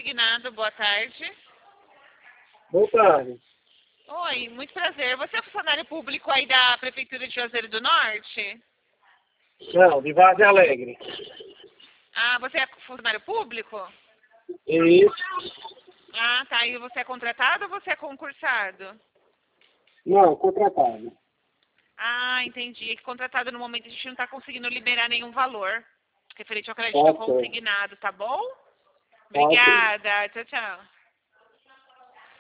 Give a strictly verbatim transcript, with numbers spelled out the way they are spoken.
consignado, boa tarde. Boa tarde. Oi, muito prazer. Você é funcionário público aí da Prefeitura de Juazeiro do Norte? Não, de Várzea Alegre. Ah, você é funcionário público? Isso. Ah, tá. E você é contratado ou você é concursado? Não, contratado. Ah, entendi. É que contratado no momento a gente não está conseguindo liberar nenhum valor referente ao crédito Tá certo. consignado, tá bom? Tá ok. Obrigada. Tchau, tchau.